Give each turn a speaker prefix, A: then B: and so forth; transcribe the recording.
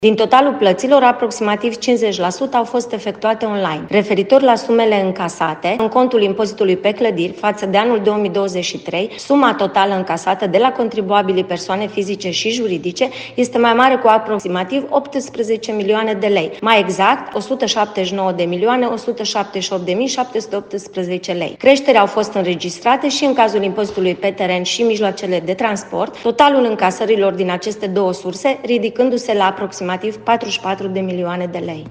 A: Din totalul plăților, aproximativ 50% au fost efectuate online. Referitor la sumele încasate, în contul impozitului pe clădiri, față de anul 2023, suma totală încasată de la contribuabilii persoane fizice și juridice este mai mare cu aproximativ 18 milioane de lei. Mai exact, 179.178.718 lei. Creșteri au fost înregistrate și în cazul impozitului pe teren și mijloacele de transport, totalul încasărilor din aceste două surse ridicându-se la aproximativ 44 de milioane de lei.